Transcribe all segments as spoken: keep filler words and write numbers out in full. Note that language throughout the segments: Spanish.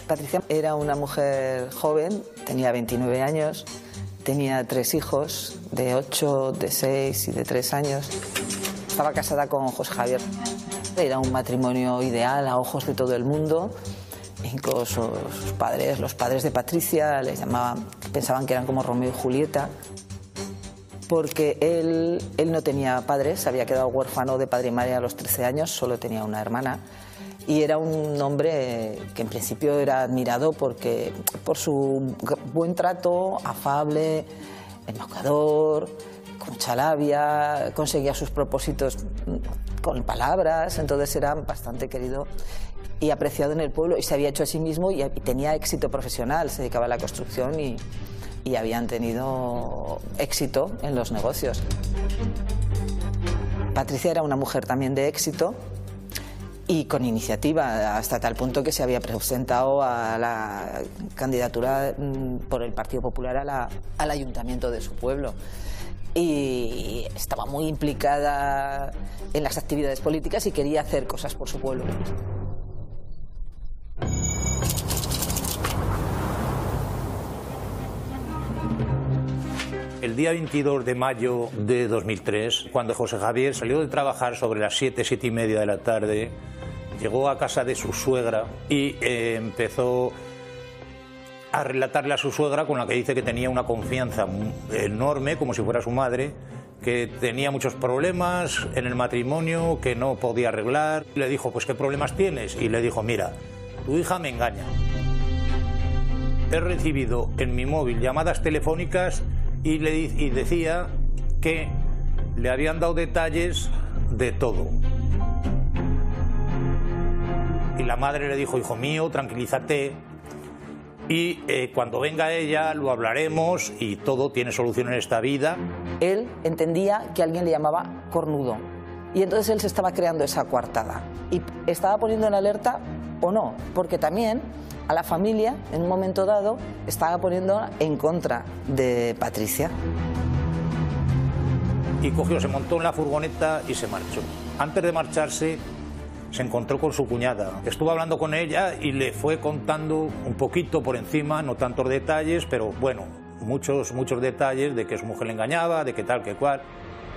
Patricia era una mujer joven, tenía veintinueve años, tenía tres hijos de ocho, de seis y de tres años. Estaba casada con José Javier. Era un matrimonio ideal a ojos de todo el mundo. Incluso sus padres, los padres de Patricia, les llamaban, pensaban que eran como Romeo y Julieta, porque él, él no tenía padres, se había quedado huérfano de padre y madre a los trece años, solo tenía una hermana. Y era un hombre que en principio era admirado porque, por su buen trato, afable, embaucador, con mucha labia, conseguía sus propósitos con palabras, entonces era bastante querido y apreciado en el pueblo, y se había hecho a sí mismo y tenía éxito profesional, se dedicaba a la construcción y, y habían tenido éxito en los negocios. Patricia era una mujer también de éxito y con iniciativa, hasta tal punto que se había presentado a la candidatura por el Partido Popular a la, al ayuntamiento de su pueblo. Y estaba muy implicada en las actividades políticas y quería hacer cosas por su pueblo. El día veintidós de mayo de dos mil tres, cuando José Javier salió de trabajar sobre las siete, siete y media de la tarde, llegó a casa de su suegra y eh, empezó a relatarle a su suegra, con la que dice que tenía una confianza enorme, como si fuera su madre, que tenía muchos problemas en el matrimonio, que no podía arreglar. Le dijo, pues ¿qué problemas tienes? Y le dijo, mira, tu hija me engaña. He recibido en mi móvil llamadas telefónicas y, le, y decía que le habían dado detalles de todo. Y la madre le dijo, hijo mío, tranquilízate, y eh, cuando venga ella lo hablaremos y todo tiene solución en esta vida. Él entendía que alguien le llamaba cornudo y entonces él se estaba creando esa coartada y estaba poniendo en alerta o no, porque también a la familia en un momento dado estaba poniendo en contra de Patricia. Y cogió, se montó en la furgoneta y se marchó. Antes de marcharse se encontró con su cuñada. Estuvo hablando con ella y le fue contando un poquito por encima, no tantos detalles, pero bueno, muchos, muchos detalles de que su mujer le engañaba, de que tal, que cual.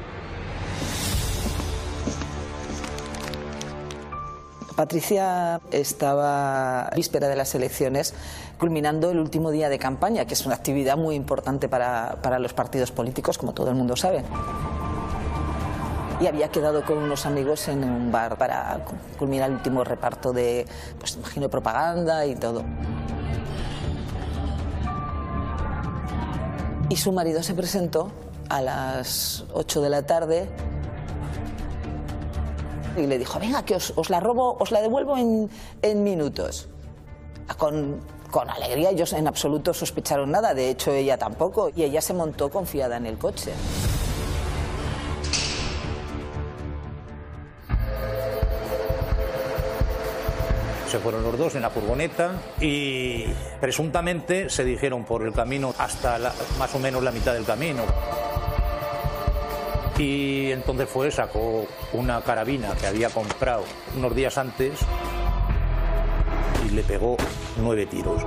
Patricia estaba víspera de las elecciones, culminando el último día de campaña, que es una actividad muy importante para, para los partidos políticos, como todo el mundo sabe. Y había quedado con unos amigos en un bar para culminar el último reparto de, pues imagino, propaganda y todo. Y su marido se presentó a las ocho de la tarde y le dijo, venga, que os, os la robo, os la devuelvo en, en minutos. Con, con alegría, ellos en absoluto sospecharon nada, de hecho ella tampoco, y ella se montó confiada en el coche. Se fueron los dos en la furgoneta y presuntamente se dijeron por el camino hasta la, más o menos la mitad del camino. Y entonces fue, sacó una carabina que había comprado unos días antes y le pegó nueve tiros.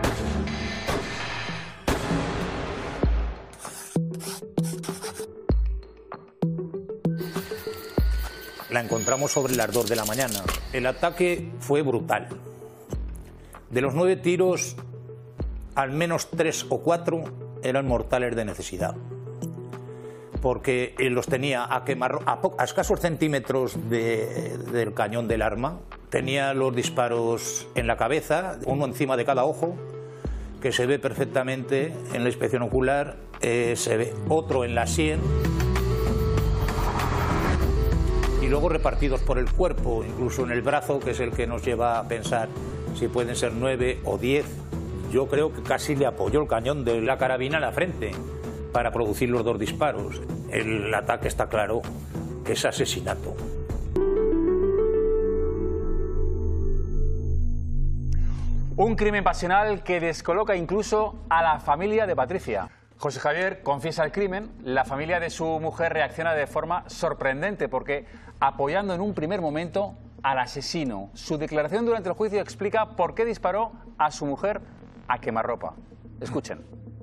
La encontramos sobre las dos de la mañana. El ataque fue brutal. De los nueve tiros, al menos tres o cuatro eran mortales de necesidad, porque los tenía a, quemar, a, a escasos centímetros de, del cañón del arma. Tenía los disparos en la cabeza, uno encima de cada ojo, que se ve perfectamente en la inspección ocular, eh, se ve otro en la sien, y luego repartidos por el cuerpo, incluso en el brazo, que es el que nos lleva a pensar si pueden ser nueve o diez. Yo creo que casi le apoyó el cañón de la carabina en la frente para producir los dos disparos. El ataque está claro que es asesinato. Un crimen pasional que descoloca incluso a la familia de Patricia. José Javier confiesa el crimen, la familia de su mujer reacciona de forma sorprendente porque, apoyando en un primer momento al asesino. Su declaración durante el juicio explica por qué disparó a su mujer a quemarropa. Escuchen.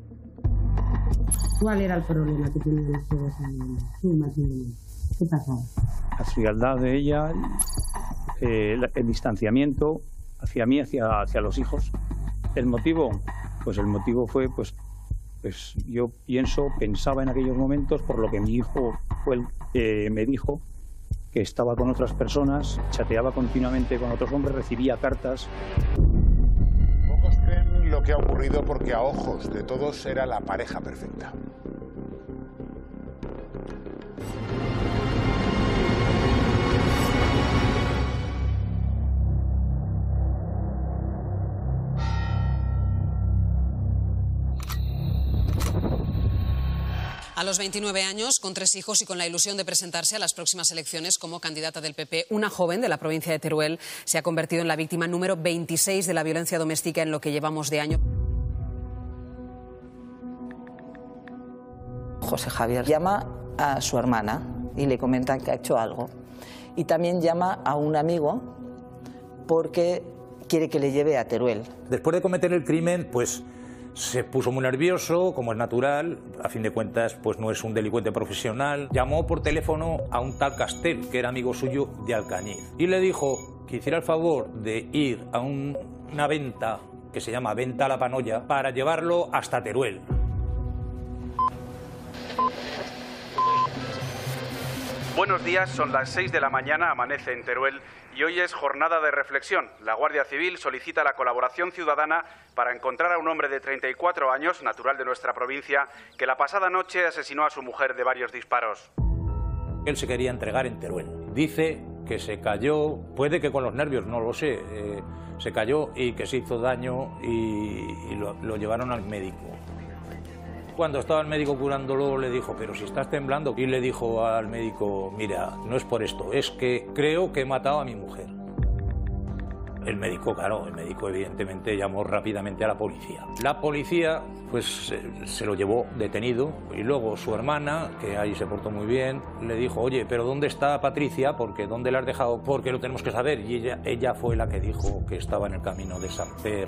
¿Cuál era el problema que tenían ustedes en su matrimonio? ¿Qué pasaba? La frialdad de ella, eh, el distanciamiento hacia mí, hacia, hacia los hijos. ¿El motivo? Pues el motivo fue, pues, pues yo pienso, pensaba en aquellos momentos, por lo que mi hijo fue el que me dijo, que estaba con otras personas, chateaba continuamente con otros hombres, recibía cartas. Pocos creen lo que ha ocurrido porque a ojos de todos era la pareja perfecta. A los veintinueve años, con tres hijos y con la ilusión de presentarse a las próximas elecciones como candidata del P P, una joven de la provincia de Teruel se ha convertido en la víctima número veintiséis de la violencia doméstica en lo que llevamos de año. José Javier llama a su hermana y le comenta que ha hecho algo. Y también llama a un amigo porque quiere que le lleve a Teruel. Después de cometer el crimen, pues se puso muy nervioso, como es natural, a fin de cuentas pues no es un delincuente profesional. Llamó por teléfono a un tal Castel, que era amigo suyo de Alcañiz, y le dijo que hiciera el favor de ir a un, una venta que se llama Venta a la Panolla para llevarlo hasta Teruel. Buenos días, son las seis de la mañana, amanece en Teruel y hoy es jornada de reflexión. La Guardia Civil solicita la colaboración ciudadana para encontrar a un hombre de treinta y cuatro años, natural de nuestra provincia, que la pasada noche asesinó a su mujer de varios disparos. Él se quería entregar en Teruel. Dice que se cayó, puede que con los nervios, no lo sé, eh, se cayó y que se hizo daño y, y lo, lo llevaron al médico. Cuando estaba el médico curándolo le dijo, pero si estás temblando, y le dijo al médico, mira, no es por esto, es que creo que he matado a mi mujer. El médico, claro, el médico evidentemente llamó rápidamente a la policía. La policía pues se, se lo llevó detenido y luego su hermana, que ahí se portó muy bien, le dijo, oye, pero ¿dónde está Patricia? Porque ¿dónde la has dejado? Porque lo tenemos que saber. Y ella, ella fue la que dijo que estaba en el camino de Samper.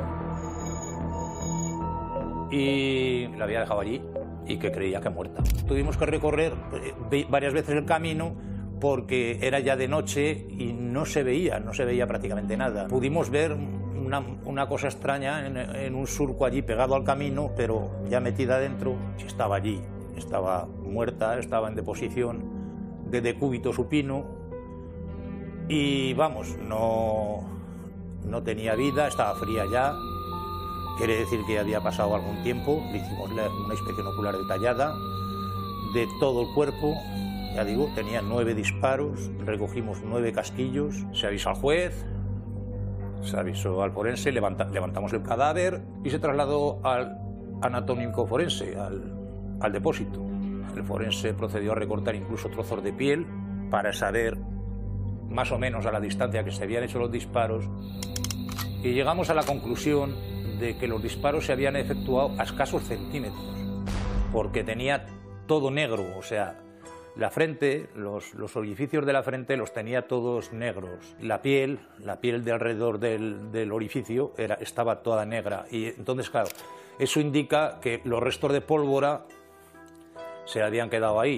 Y la había dejado allí y que creía que muerta. Tuvimos que recorrer eh, varias veces el camino porque era ya de noche y no se veía, no se veía prácticamente nada. Pudimos ver una, una cosa extraña en, en un surco allí pegado al camino, pero ya metida adentro, estaba allí, estaba muerta, estaba en deposición de decúbito supino y vamos, no, no tenía vida, estaba fría ya. Quiere decir que había pasado algún tiempo, le hicimos una inspección ocular detallada de todo el cuerpo, ya digo, tenía nueve disparos, recogimos nueve casquillos, se avisó al juez, se avisó al forense, levanta, levantamos el cadáver y se trasladó al anatómico forense, al, al depósito. El forense procedió a recortar incluso trozos de piel para saber más o menos a la distancia que se habían hecho los disparos y llegamos a la conclusión de que los disparos se habían efectuado a escasos centímetros, porque tenía todo negro, o sea, la frente, los, los orificios de la frente los tenía todos negros. La piel, la piel de alrededor del, del orificio era, estaba toda negra. Y entonces, claro, eso indica que los restos de pólvora se habían quedado ahí.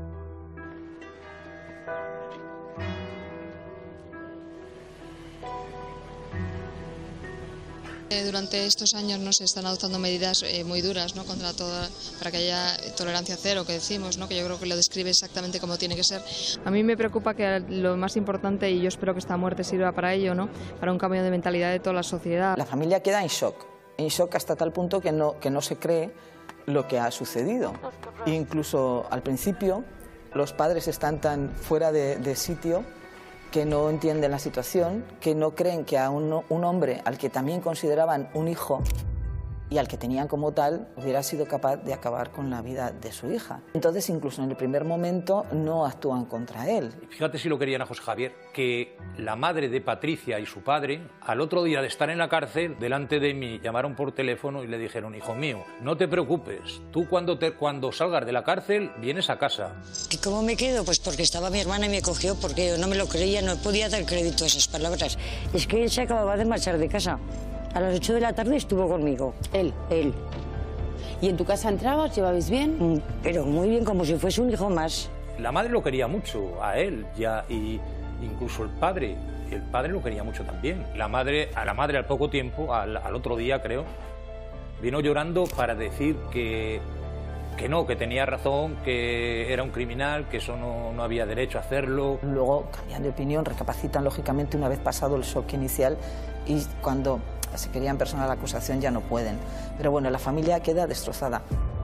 Durante estos años no se están adoptando medidas eh, muy duras, ¿no?, contra toda, para que haya tolerancia cero, que decimos, ¿no?, que yo creo que lo describe exactamente como tiene que ser. A mí me preocupa que lo más importante, y yo espero que esta muerte sirva para ello, ¿no?, para un cambio de mentalidad de toda la sociedad. La familia queda en shock, en shock hasta tal punto que no, que no se cree lo que ha sucedido. Incluso al principio los padres están tan fuera de, de sitio que no entienden la situación, que no creen que a un, un hombre al que también consideraban un hijo y al que tenían como tal, hubiera sido capaz de acabar con la vida de su hija. Entonces, incluso en el primer momento, no actúan contra él. Fíjate si lo querían a José Javier, que la madre de Patricia y su padre, al otro día de estar en la cárcel, delante de mí, llamaron por teléfono y le dijeron: hijo mío, no te preocupes, tú cuando, te, cuando salgas de la cárcel, vienes a casa. ¿Y cómo me quedo? Pues porque estaba mi hermana y me cogió, porque yo no me lo creía, no podía dar crédito a esas palabras. Es que él se acababa de marchar de casa. A las ocho de la tarde estuvo conmigo. Él. Él. ¿Y en tu casa entraba? ¿Os llevabais bien? Mm, pero muy bien, como si fuese un hijo más. La madre lo quería mucho, a él, ya, y incluso el padre. El padre lo quería mucho también. La madre, a la madre al poco tiempo, al, al otro día creo, vino llorando para decir que, que no, que tenía razón, que era un criminal, que eso no, no había derecho a hacerlo. Luego cambian de opinión, recapacitan lógicamente una vez pasado el shock inicial y cuando se querían personar la acusación ya no pueden. Pero bueno, la familia queda destrozada.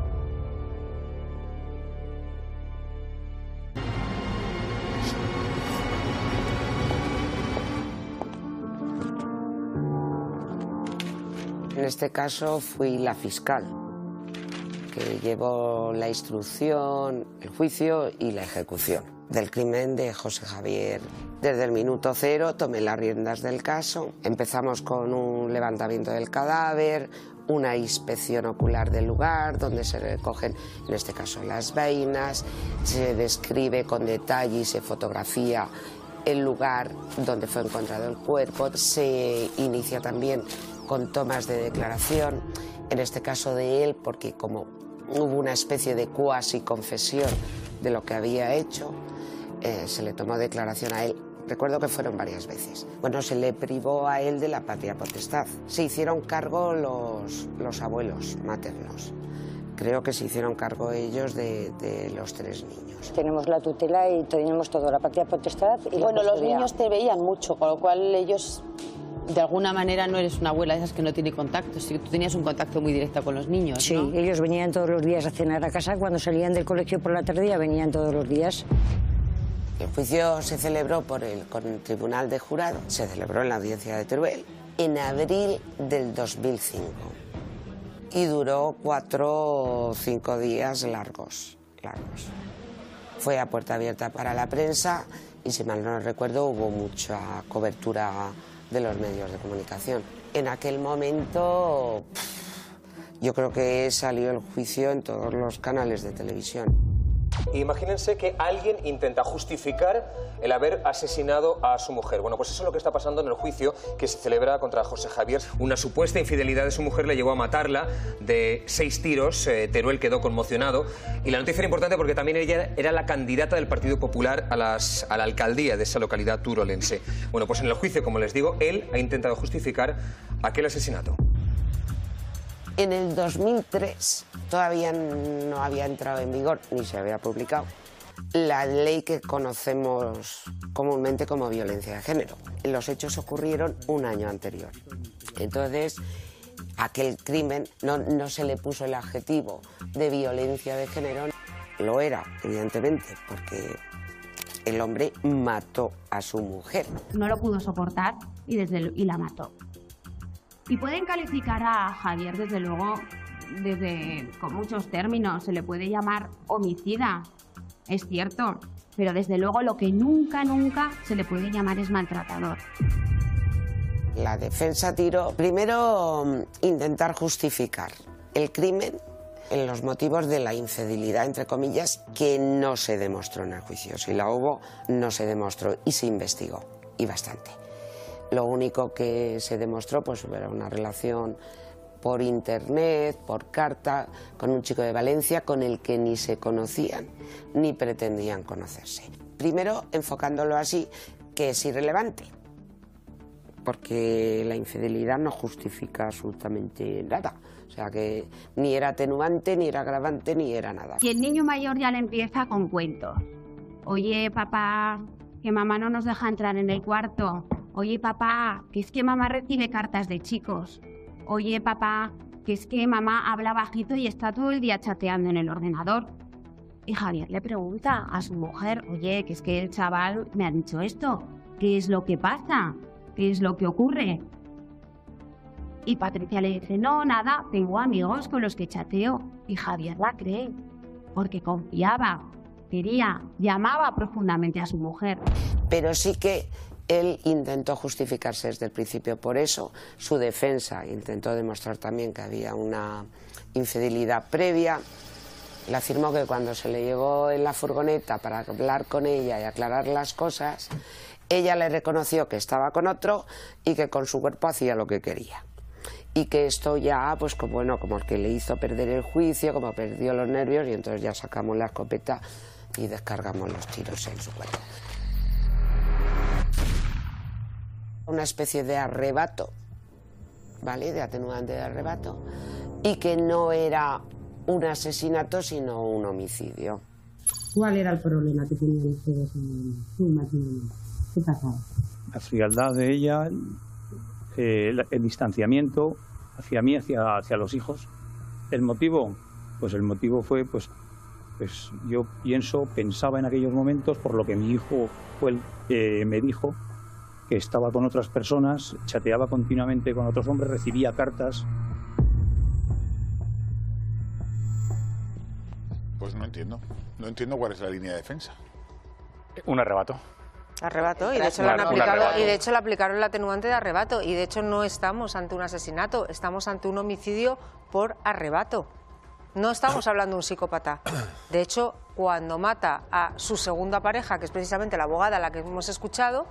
En este caso fui la fiscal, que llevó la instrucción, el juicio y la ejecución del crimen de José Javier. Desde el minuto cero tomé las riendas del caso. Empezamos con un levantamiento del cadáver, una inspección ocular del lugar, donde se recogen, en este caso, las vainas, se describe con detalle y se fotografía el lugar donde fue encontrado el cuerpo. Se inicia también con tomas de declaración, en este caso de él, porque como hubo una especie de cuasi confesión de lo que había hecho, eh, se le tomó declaración a él. Recuerdo que fueron varias veces. Bueno, se le privó a él de la patria potestad. Se hicieron cargo los, los abuelos maternos. Creo que se hicieron cargo ellos de, de los tres niños. Tenemos la tutela y tenemos toda la patria potestad. Y bueno, la los niños te veían mucho, con lo cual ellos, de alguna manera, no eres una abuela de esas que no tiene contacto. Sí, tú tenías un contacto muy directo con los niños, Sí, ¿no? ellos venían todos los días a cenar a casa. Cuando salían del colegio por la tarde ya venían todos los días. El juicio se celebró por el, con el Tribunal de Jurado, se celebró en la audiencia de Teruel, en abril del dos mil cinco. Y duró cuatro o cinco días largos, largos. Fue a puerta abierta para la prensa y, si mal no recuerdo, hubo mucha cobertura de los medios de comunicación. En aquel momento, yo creo que salió el juicio en todos los canales de televisión. Imagínense que alguien intenta justificar el haber asesinado a su mujer. Bueno, pues eso es lo que está pasando en el juicio que se celebra contra José Javier. Una supuesta infidelidad de su mujer le llevó a matarla de seis tiros. Eh, Teruel quedó conmocionado. Y la noticia era importante porque también ella era la candidata del Partido Popular a, las, a la alcaldía de esa localidad turolense. Bueno, pues en el juicio, como les digo, él ha intentado justificar aquel asesinato. En el dos mil tres todavía no había entrado en vigor, ni se había publicado, la ley que conocemos comúnmente como violencia de género. Los hechos ocurrieron un año anterior. Entonces, aquel crimen no, no se le puso el adjetivo de violencia de género. Lo era, evidentemente, porque el hombre mató a su mujer. No lo pudo soportar y, desde, y la mató. Y pueden calificar a Javier, desde luego, desde, con muchos términos. Se le puede llamar homicida, es cierto, pero desde luego lo que nunca, nunca se le puede llamar es maltratador. La defensa tiró, primero, intentar justificar el crimen en los motivos de la infidelidad, entre comillas, que no se demostró en el juicio. Si la hubo, no se demostró y se investigó, y bastante. Lo único que se demostró pues, era una relación por internet, por carta, con un chico de Valencia con el que ni se conocían ni pretendían conocerse. Primero, enfocándolo así, que es irrelevante, porque la infidelidad no justifica absolutamente nada. O sea que ni era atenuante, ni era agravante, ni era nada. Y el niño mayor ya le empieza con cuentos. Oye, papá, que mamá no nos deja entrar en el cuarto. Oye, papá, que es que mamá recibe cartas de chicos. Oye, papá, que es que mamá habla bajito y está todo el día chateando en el ordenador. Y Javier le pregunta a su mujer, oye, que es que el chaval me ha dicho esto. ¿Qué es lo que pasa? ¿Qué es lo que ocurre? Y Patricia le dice, no, nada, tengo amigos con los que chateo. Y Javier la cree, porque confiaba, quería, llamaba profundamente a su mujer. Pero sí que él intentó justificarse desde el principio. Por eso su defensa intentó demostrar también que había una infidelidad previa. Le afirmó que cuando se le llevó en la furgoneta para hablar con ella y aclarar las cosas, ella le reconoció que estaba con otro y que con su cuerpo hacía lo que quería. Y que esto ya, pues como, bueno, como el que le hizo perder el juicio, como perdió los nervios, y entonces ya sacamos la escopeta y descargamos los tiros en su cuerpo. Una especie de arrebato, ¿vale? De atenuante de arrebato, y que no era un asesinato, sino un homicidio. ¿Cuál era el problema que tenían ustedes en su matrimonio? ¿Qué pasaba? La frialdad de ella, eh, el, el distanciamiento hacia mí, hacia, hacia los hijos. ¿El motivo? Pues el motivo fue, pues, pues yo pienso, pensaba en aquellos momentos, por lo que mi hijo fue el que me dijo, que estaba con otras personas, chateaba continuamente con otros hombres, recibía cartas. Pues no entiendo. No entiendo cuál es la línea de defensa. Un arrebato. Arrebato, y de hecho le han aplicado, y de hecho le aplicaron el atenuante de arrebato, y de hecho no estamos ante un asesinato, estamos ante un homicidio por arrebato. No estamos hablando de un psicópata. De hecho, cuando mata a su segunda pareja, que es precisamente la abogada a la que hemos escuchado,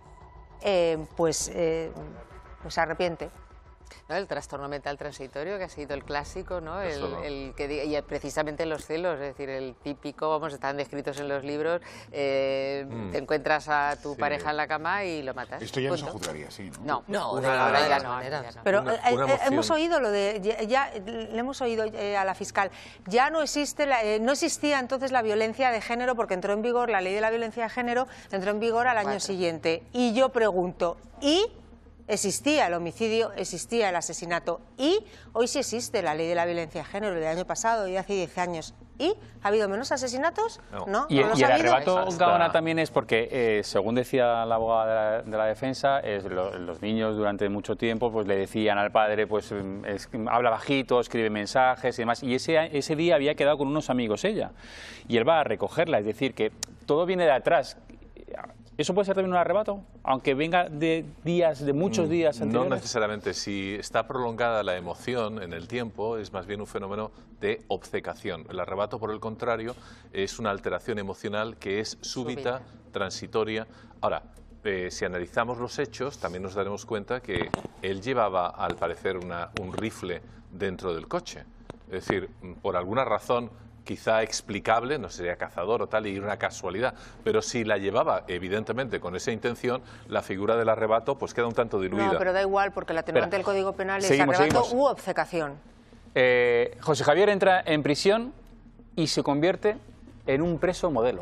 eh, pues, eh, pues se arrepiente. ¿No? El trastorno mental transitorio, que ha sido el clásico, ¿no? El, Eso no. el que y precisamente los celos, es decir, el típico, vamos, están descritos en los libros, eh, Mm. te encuentras a tu Sí. pareja en la cama y lo matas. Esto ya no se Punto. juzgaría así, ¿no? No, no, Una- ahora ya una- no, ahora ya no. Pero Una- eh, una eh, moción. hemos oído lo de, ya, ya, le hemos oído eh, a la fiscal, ya no existe, la, eh, no existía entonces la violencia de género porque entró en vigor la ley de la violencia de género, entró en vigor al año Cuatro. siguiente. Y yo pregunto, ¿y? Existía el homicidio, existía el asesinato, y hoy sí existe la ley de la violencia de género, del año pasado y de hace diez años. ¿Y ha habido menos asesinatos? No, Y, no los y ha el habido. arrebato, Gaona, también es porque, eh, según decía la abogada de la, de la defensa, es lo- los niños durante mucho tiempo pues le decían al padre, pues mm, es- habla bajito, escribe mensajes y demás, y ese, ese día había quedado con unos amigos ella, y él va a recogerla, es decir, que todo viene de atrás. ¿Eso puede ser también un arrebato? Aunque venga de días, de muchos días No anteriores. necesariamente. Si está prolongada la emoción en el tiempo, es más bien un fenómeno de obcecación. El arrebato, por el contrario, es una alteración emocional que es súbita, transitoria. Ahora, eh, si analizamos los hechos, también nos daremos cuenta que él llevaba, al parecer, una, un rifle dentro del coche. Es decir, por alguna razón quizá explicable, no sería cazador o tal, y una casualidad, pero si la llevaba evidentemente con esa intención, la figura del arrebato pues queda un tanto diluida. No, pero da igual, porque el atenuante Espera. del Código Penal es Seguimos, arrebato seguimos. u obcecación. Eh, José Javier entra en prisión y se convierte en un preso modelo.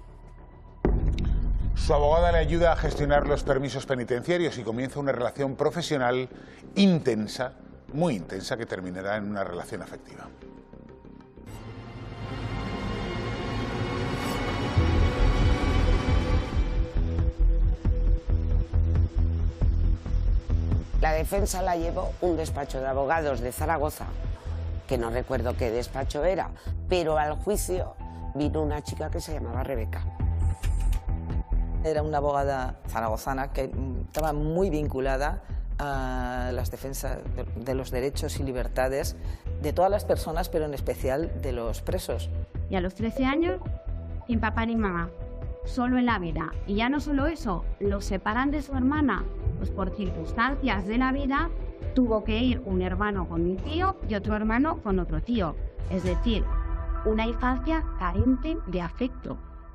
Su abogada le ayuda a gestionar los permisos penitenciarios y comienza una relación profesional intensa, muy intensa, que terminará en una relación afectiva. La defensa la llevó un despacho de abogados de Zaragoza, que no recuerdo qué despacho era, pero al juicio vino una chica que se llamaba Rebeca. Era una abogada zaragozana que mm, estaba muy vinculada a las defensas de, de los derechos y libertades de todas las personas, pero en especial de los presos. Y a los trece años, sin papá ni mamá, solo en la vida. Y ya no solo eso, lo separan de su hermana, pues por circunstancias de la vida tuvo que ir un hermano con un tío y otro hermano con otro tío. Es decir, una infancia carente de afecto.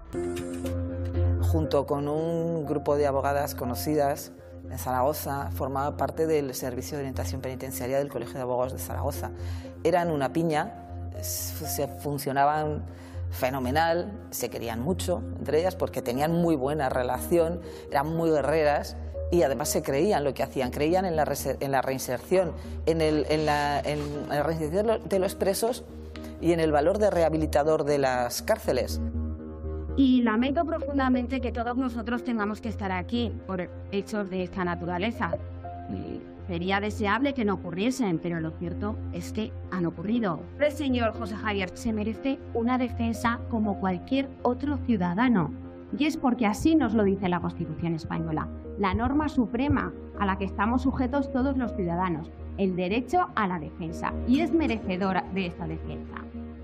Junto con un grupo de abogadas conocidas en Zaragoza, formaba parte del Servicio de Orientación Penitenciaria del Colegio de Abogados de Zaragoza. Eran una piña, se funcionaban fenomenal, se querían mucho entre ellas porque tenían muy buena relación, eran muy guerreras y además se creían lo que hacían, creían en la, en la reinserción, en, el, en, la, en la reinserción de los presos y en el valor de rehabilitador de las cárceles. Y lamento profundamente que todos nosotros tengamos que estar aquí por hechos de esta naturaleza. Y Sería deseable que no ocurriesen, pero lo cierto es que han ocurrido. El señor José Javier se merece una defensa como cualquier otro ciudadano. Y es porque así nos lo dice la Constitución española, la norma suprema a la que estamos sujetos todos los ciudadanos, el derecho a la defensa. Y es merecedora de esta defensa.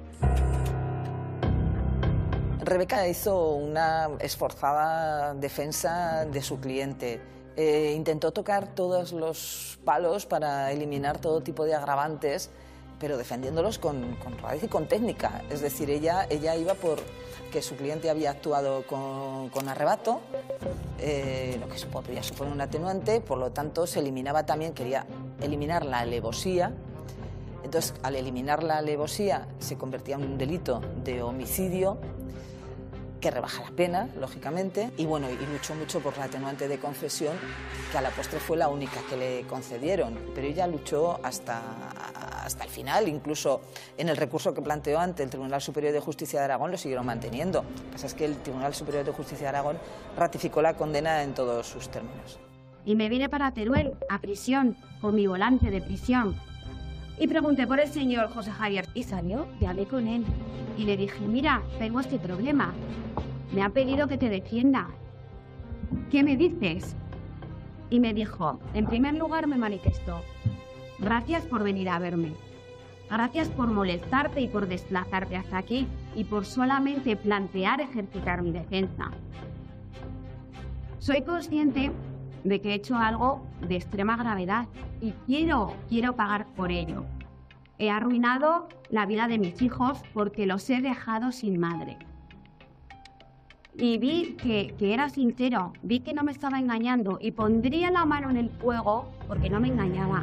Rebeca hizo una esforzada defensa de su cliente. Eh, intentó tocar todos los palos para eliminar todo tipo de agravantes, pero defendiéndolos con, con raíz y con técnica. Es decir, ella, ella iba por que su cliente había actuado con, con arrebato, eh, lo que podría suponer un atenuante, por lo tanto se eliminaba también, quería eliminar la alevosía. Entonces, al eliminar la alevosía se convertía en un delito de homicidio, que rebaja la pena, lógicamente, y bueno, y luchó mucho por la atenuante de confesión, que a la postre fue la única que le concedieron, pero ella luchó hasta, hasta el final, incluso en el recurso que planteó ante el Tribunal Superior de Justicia de Aragón lo siguieron manteniendo. Lo que pasa es que el Tribunal Superior de Justicia de Aragón ratificó la condena en todos sus términos. Y me vine para Teruel, a prisión, con mi volante de prisión. Y pregunté por el señor José Javier y salió, y hablé con él. Y le dije, mira, tengo este problema. Me ha pedido que te defienda. ¿Qué me dices? Y me dijo, en primer lugar me manifestó. Gracias por venir a verme. Gracias por molestarte y por desplazarte hasta aquí y por solamente plantear ejercitar mi defensa. Soy consciente de que he hecho algo de extrema gravedad y quiero, quiero pagar por ello. He arruinado la vida de mis hijos porque los he dejado sin madre. Y vi que, que era sincero, vi que no me estaba engañando y pondría la mano en el fuego porque no me engañaba.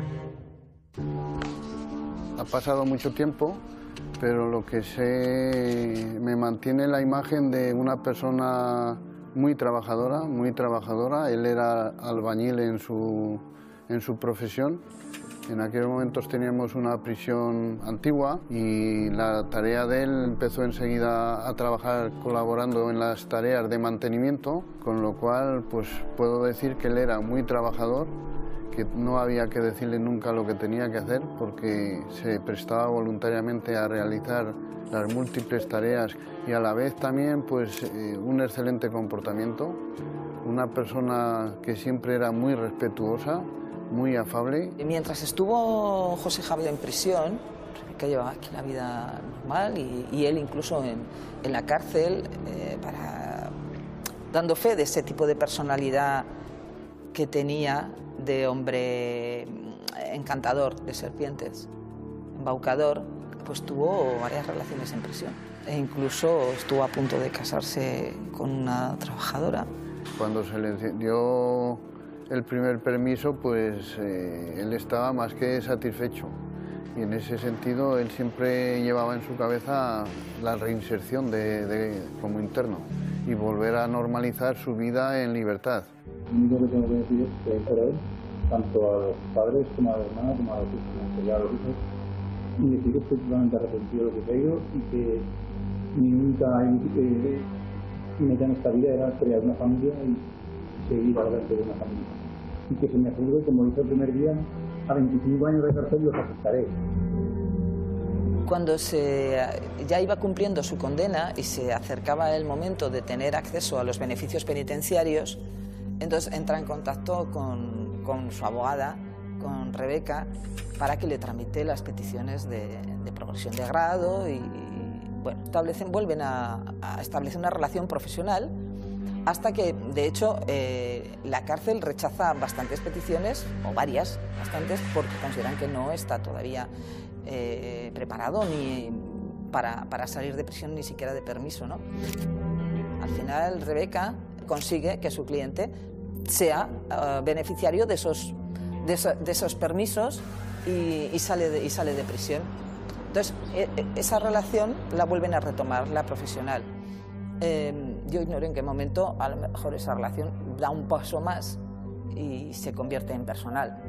Ha pasado mucho tiempo, pero lo que sé me mantiene la imagen de una persona muy trabajadora, muy trabajadora. Él era albañil en su, en su profesión. En aquellos momentos teníamos una prisión antigua y la tarea de él empezó enseguida a trabajar colaborando en las tareas de mantenimiento, con lo cual pues puedo decir que él era muy trabajador, que no había que decirle nunca lo que tenía que hacer porque se prestaba voluntariamente a realizar las múltiples tareas y a la vez también pues eh, un excelente comportamiento, una persona que siempre era muy respetuosa, muy afable. Mientras estuvo José Javier en prisión, Rebeca llevaba aquí la vida normal y, y él incluso en, en la cárcel, eh, para, dando fe de ese tipo de personalidad que tenía de hombre encantador de serpientes, embaucador, pues tuvo varias relaciones en prisión e incluso estuvo a punto de casarse con una trabajadora. Cuando se le dio el primer permiso, pues eh, él estaba más que satisfecho y en ese sentido él siempre llevaba en su cabeza la reinserción de, de, como interno y volver a normalizar su vida en libertad. Lo único que tengo que decir es que por él, tanto a los padres como a los hermanos como a los hijos, como a los hijos, y decir que estoy totalmente arrepentido de lo que he hecho y que mi única eh, meta en esta vida era crear una familia y seguir adelante de una familia. Y que se me asegure, como dice el primer día, a veinticinco años de cárcel los aceptaré. Cuando se, ya iba cumpliendo su condena y se acercaba el momento de tener acceso a los beneficios penitenciarios, entonces entra en contacto con, con su abogada, con Rebeca, para que le tramite las peticiones de, de progresión de grado y, y bueno, establecen, vuelven a, a establecer una relación profesional hasta que, de hecho, eh, la cárcel rechaza bastantes peticiones, o varias, bastantes, porque consideran que no está todavía eh, preparado ni para, para salir de prisión, ni siquiera de permiso, ¿no? Al final, Rebeca consigue que su cliente sea uh, beneficiario de esos, de, eso, de esos permisos y, y, sale de, y sale de prisión. Entonces, e, esa relación la vuelven a retomar, la profesional. Eh, yo ignoro en qué momento a lo mejor esa relación da un paso más y se convierte en personal.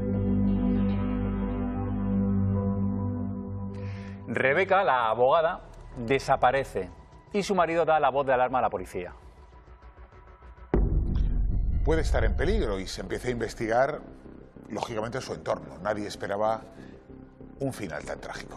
Rebeca, la abogada, desaparece y su marido da la voz de alarma a la policía. Puede estar en peligro y se empieza a investigar lógicamente su entorno. Nadie esperaba un final tan trágico.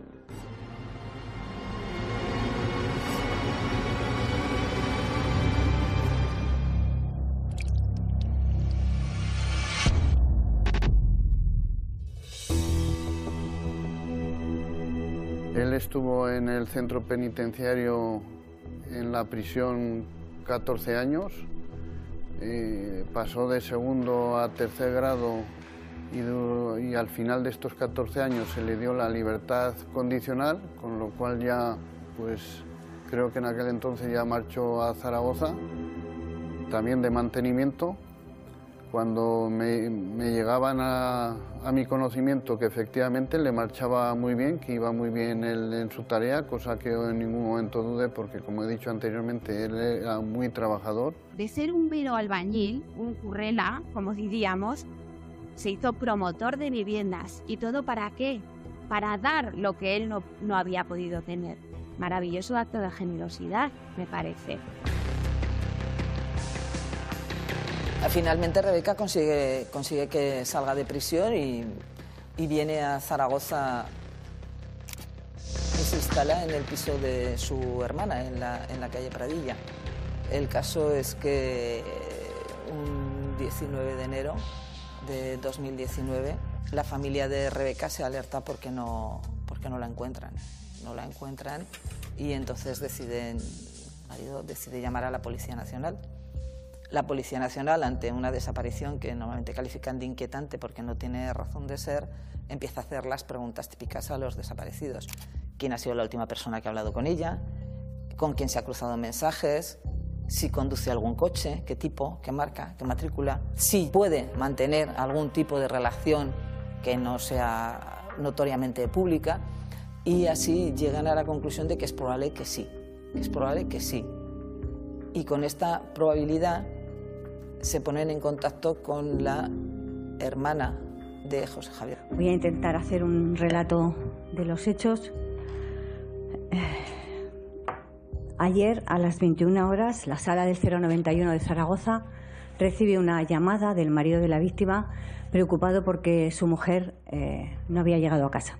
Él estuvo en el centro penitenciario, en la prisión, catorce años. Eh, pasó de segundo a tercer grado y, duró, y al final de estos catorce años se le dio la libertad condicional, con lo cual ya, pues, creo que en aquel entonces ya marchó a Zaragoza, también de mantenimiento. Cuando me, me llegaban a, a mi conocimiento que efectivamente le marchaba muy bien, que iba muy bien él en su tarea, cosa que yo en ningún momento dudé, porque como he dicho anteriormente, él era muy trabajador. De ser un mero albañil, un currela, como diríamos, se hizo promotor de viviendas. ¿Y todo para qué? Para dar lo que él no, no había podido tener. Maravilloso acto de generosidad, me parece. Finalmente Rebeca consigue, consigue que salga de prisión y, y viene a Zaragoza y se instala en el piso de su hermana, en la, en la calle Pradilla. El caso es que un diecinueve de enero de dos mil diecinueve la familia de Rebeca se alerta porque no, porque no la encuentran. No la encuentran y entonces deciden, el marido decide llamar a la Policía Nacional. La Policía Nacional, ante una desaparición que normalmente califican de inquietante porque no tiene razón de ser, empieza a hacer las preguntas típicas a los desaparecidos. ¿Quién ha sido la última persona que ha hablado con ella? ¿Con quién se ha cruzado mensajes? ¿Si conduce algún coche? ¿Qué tipo? ¿Qué marca? ¿Qué matrícula? Si puede mantener algún tipo de relación que no sea notoriamente pública. Y así llegan a la conclusión de que es probable que sí, que es probable que sí. Y con esta probabilidad se ponen en contacto con la hermana de José Javier. Voy a intentar hacer un relato de los hechos. Ayer a las veintiuna horas, la sala del cero noventa y uno de Zaragoza recibe una llamada del marido de la víctima preocupado porque su mujer eh, no había llegado a casa.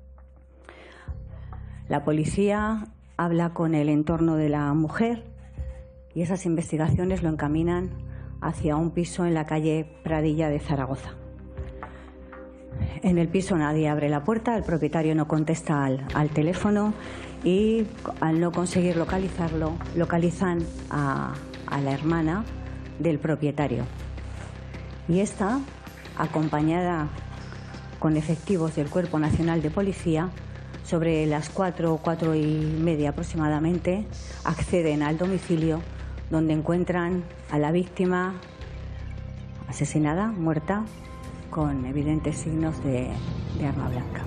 La policía habla con el entorno de la mujer y esas investigaciones lo encaminan hacia un piso en la calle Pradilla de Zaragoza. En el piso nadie abre la puerta, el propietario no contesta al, al teléfono y al no conseguir localizarlo, localizan a, a la hermana del propietario. Y esta, acompañada con efectivos del Cuerpo Nacional de Policía, sobre las cuatro o cuatro y media aproximadamente, acceden al domicilio donde encuentran a la víctima asesinada, muerta, con evidentes signos de, de arma blanca.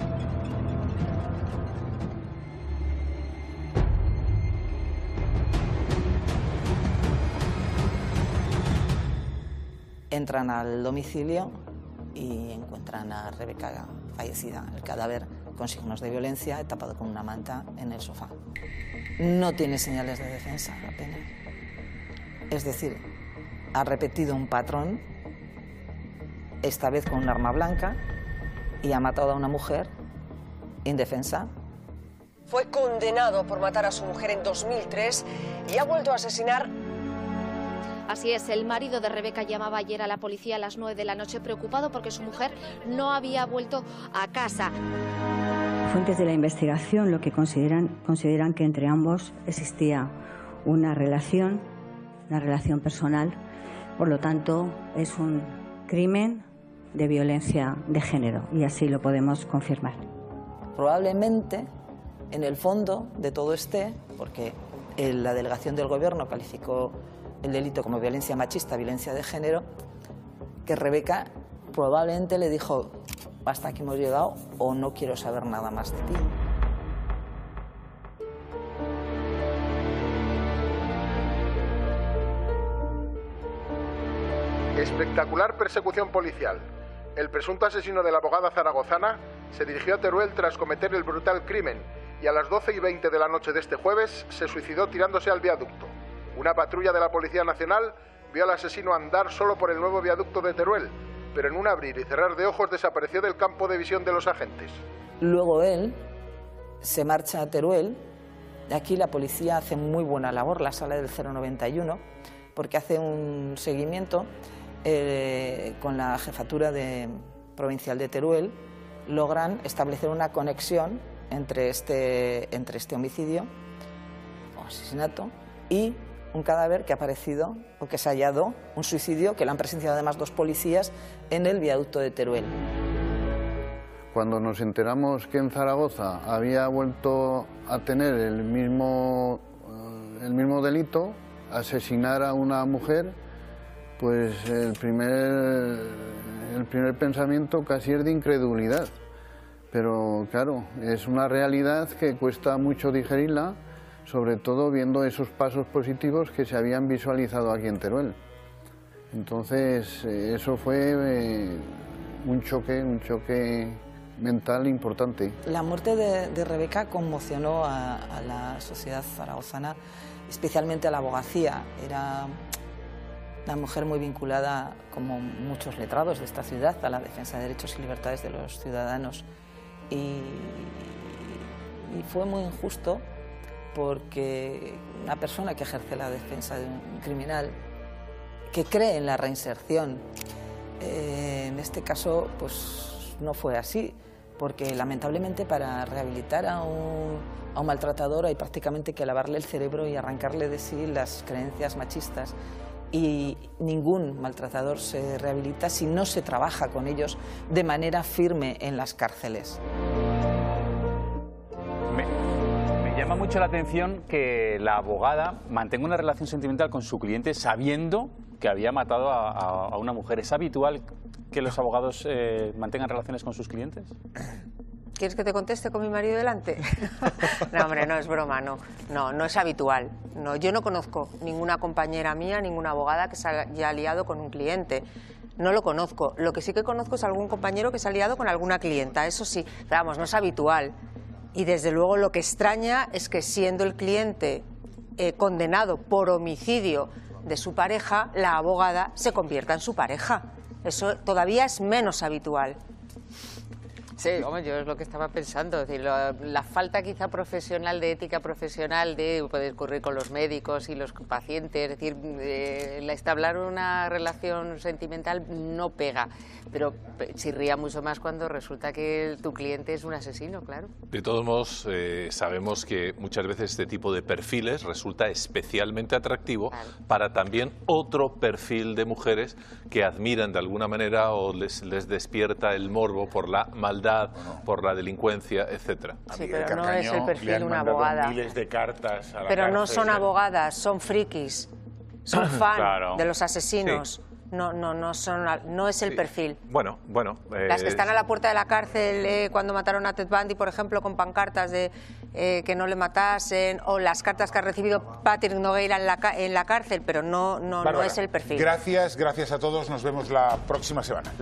Entran al domicilio y encuentran a Rebeca fallecida, el cadáver con signos de violencia, tapado con una manta en el sofá. No tiene señales de defensa apenas. Es decir, ha repetido un patrón, esta vez con un arma blanca, y ha matado a una mujer indefensa. Fue condenado por matar a su mujer en dos mil tres y ha vuelto a asesinar. Así es, el marido de Rebeca llamaba ayer a la policía a las nueve de la noche preocupado porque su mujer no había vuelto a casa. Fuentes de la investigación lo que consideran, consideran que entre ambos existía una relación, una relación personal, por lo tanto es un crimen de violencia de género y así lo podemos confirmar. Probablemente en el fondo de todo este, porque la delegación del gobierno calificó el delito como violencia machista, violencia de género, que Rebeca probablemente le dijo: hasta aquí hemos llegado o no quiero saber nada más de ti. Espectacular persecución policial. El presunto asesino de la abogada zaragozana se dirigió a Teruel tras cometer el brutal crimen y a las doce y veinte de la noche de este jueves se suicidó tirándose al viaducto. Una patrulla de la Policía Nacional vio al asesino andar solo por el nuevo viaducto de Teruel, pero en un abrir y cerrar de ojos desapareció del campo de visión de los agentes. Luego él se marcha a Teruel. Aquí la policía hace muy buena labor, la sala del cero noventa y uno, porque hace un seguimiento eh, con la jefatura de, provincial de Teruel. Logran establecer una conexión entre este, entre este homicidio o asesinato y un cadáver que ha aparecido o que se ha hallado, un suicidio que lo han presenciado además dos policías en el viaducto de Teruel. Cuando nos enteramos que en Zaragoza había vuelto a tener el mismo, el mismo delito, asesinar a una mujer, pues el primer, el primer pensamiento casi es de incredulidad. Pero claro, es una realidad que cuesta mucho digerirla, sobre todo viendo esos pasos positivos que se habían visualizado aquí en Teruel. Entonces, eso fue eh, un choque, un choque mental importante. La muerte de, de Rebeca conmocionó a, a la sociedad zaragozana, especialmente a la abogacía. Era una mujer muy vinculada, como muchos letrados de esta ciudad, a la defensa de derechos y libertades de los ciudadanos. Y, y fue muy injusto porque una persona que ejerce la defensa de un criminal, que cree en la reinserción, eh, en este caso pues no fue así, porque lamentablemente para rehabilitar a un, a un maltratador hay prácticamente que lavarle el cerebro y arrancarle de sí las creencias machistas, y ningún maltratador se rehabilita si no se trabaja con ellos de manera firme en las cárceles. Me, me llama mucho la atención que la abogada mantenga una relación sentimental con su cliente sabiendo que había matado a, a, a una mujer. ¿Es habitual que los abogados eh, mantengan relaciones con sus clientes? ¿Quieres que te conteste con mi marido delante? No, hombre, no, es broma, no. No, no es habitual. No, yo no conozco ninguna compañera mía, ninguna abogada que se haya liado con un cliente. No lo conozco. Lo que sí que conozco es algún compañero que se ha liado con alguna clienta, eso sí. Pero vamos, no es habitual. Y desde luego lo que extraña es que siendo el cliente eh, condenado por homicidio de su pareja, la abogada se convierta en su pareja. Eso todavía es menos habitual. Sí, hombre, yo es lo que estaba pensando, es decir, lo, la falta quizá profesional, de ética profesional, de puede ocurrir con los médicos y los pacientes, es decir, eh, la establecer una relación sentimental no pega, pero chirría mucho más cuando resulta que tu cliente es un asesino, claro. De todos modos, eh, sabemos que muchas veces este tipo de perfiles resulta especialmente atractivo claro. para también otro perfil de mujeres que admiran de alguna manera o les, les despierta el morbo por la maldad, bueno. por la delincuencia, etcétera. Sí, pero no es el perfil de una abogada. Miles de cartas a la pero cárcel, no son ¿eh? abogadas, son frikis, son fan claro. de los asesinos. Sí. No, no, no son, no es el sí. perfil. Bueno, bueno. Eh, Las que están a la puerta de la cárcel eh, cuando mataron a Ted Bundy, por ejemplo, con pancartas de eh, que no le matasen, o las cartas que ha recibido Patrick Nogueira en la, en la cárcel, pero no, no, no es el perfil. Gracias, gracias a todos. Nos vemos la próxima semana.